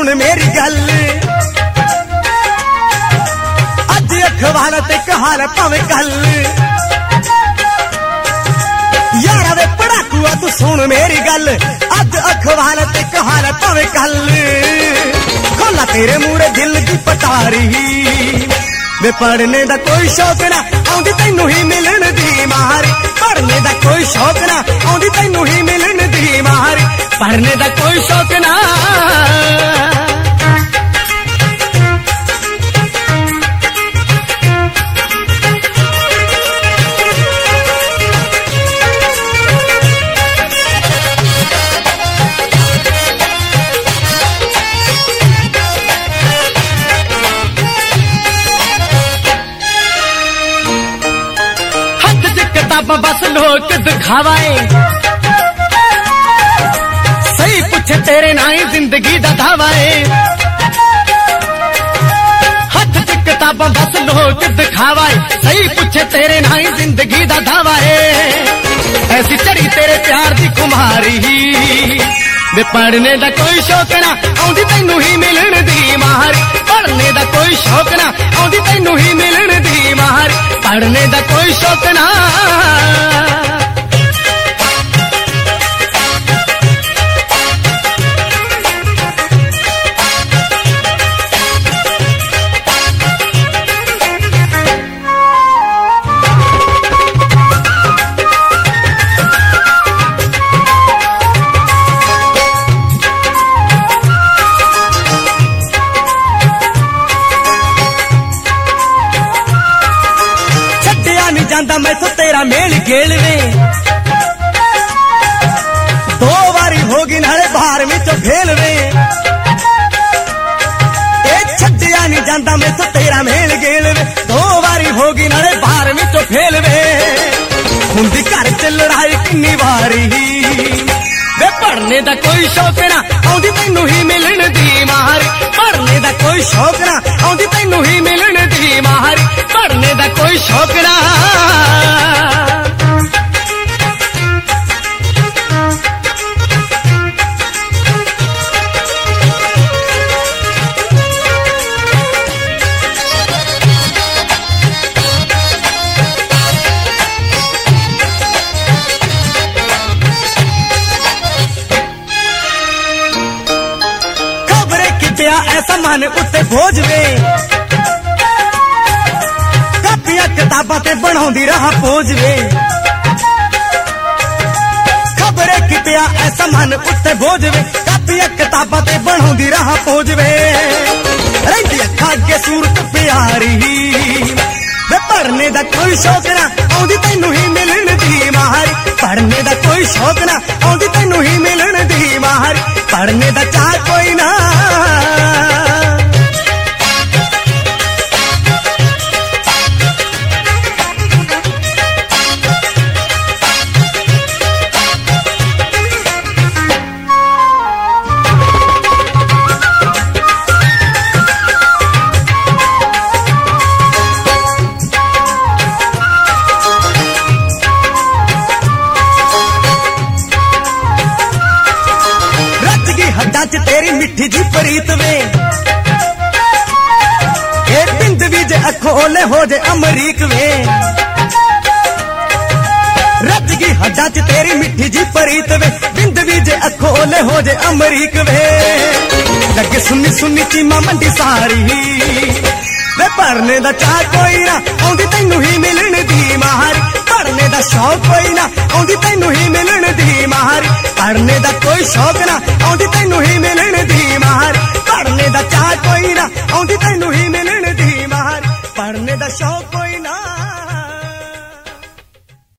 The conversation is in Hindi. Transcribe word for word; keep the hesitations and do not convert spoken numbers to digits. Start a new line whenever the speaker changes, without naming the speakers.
सुन मेरी गल, अज अखबार ते कहार भावें कल, यारा वे पढ़ाकूआ तू सुन मेरी गल, अज अखबार ते कहार भावें कल, खोला तेरे मूरे दिल की पटारी, वे पढ़ने दा कोई शौक ना आउंदी तैनू ही मिलन दी मारी, पढ़ने दा कोई शौक ना आउंदी तैनू ही मिलन दी मारी, पढ़ने दा कोई शौक ना। बस लोग दिखावाए, सही पूछे तेरे ना ही जिंदगी दा दावाए, हाथ च किताबां बस लोग दिखावाए, सही पूछे तेरे ना ही जिंदगी दा दावाए, ऐसी चढ़ी तेरे प्यार दी कुमारी, वे पढ़ने दा कोई शौक ना आउंदी तैनू ही मिलन दी मारी, पढ़ने दा कोई शौक ना आउंदी तैनू ही मिलन दी मारी, पढ़ने दा कोई शौक ना। जांदा मैं तो तेरा मेल गेल वे, दो बारी होगी नाले बाहर में तो भेल वे, छड्डिया नहीं जांदा मैं तो तेरा मेल गेल वे, दो बारी होगी नाले बाहर में तो भेल वे, हुंदी घर च लड़ाई किन्नी बारी, वे पढ़ने दा कोई शौक ना आउंदी तैनू ही मिलन दी मारी, पढ़ने दा कोई शौक ना आउंदी तैनू ही मिलन दी मारी, पढ़ने दा कोई शौक ना। ऐसा मन उत्ते बोझ वे, कापियां किताबां ते बनाउंदी रहा पोज वे, खबरे कितिया ऐसा मन उत्ते बोझ वे, कापियां किताबां ते बनाउंदी रहा पोज वे, रहिंदी अखां अगे सूरत प्यारी, वे पढ़ने दा कोई शौक ना आउंदी तैनू ही मिलन दी मारी, पढ़ने दा कोई शौक ना आउंदी तैनू ही मिलन दी मारी, पढ़ने दा चाह कोई ना। तेरी मिठी जी प्रीत वे, ये बिंद भी जे अखों ओले हो जे अमरीक वे, रज की हड्डा च तेरी मिठी जी प्रीत वे, बिंद भी जे अखों ओले हो जे अमरीक वे, लगे सुनी सुनी चीमा मंडी सारी, वे पढ़ने दा चाह कोई ना आउंदी तैनू ही मिलन दी मारी, पढ़ने दा शौक कोई ना आउंदी तैनू ही मिलन दी मारी, पढ़ने दा कोई शौक ना आउंदी तैनू ही मिलन दी मारी, पढ़ने दा चाह कोई ना आउंदी तैनू ही मिलन दी मारी, पढ़ने दा शौक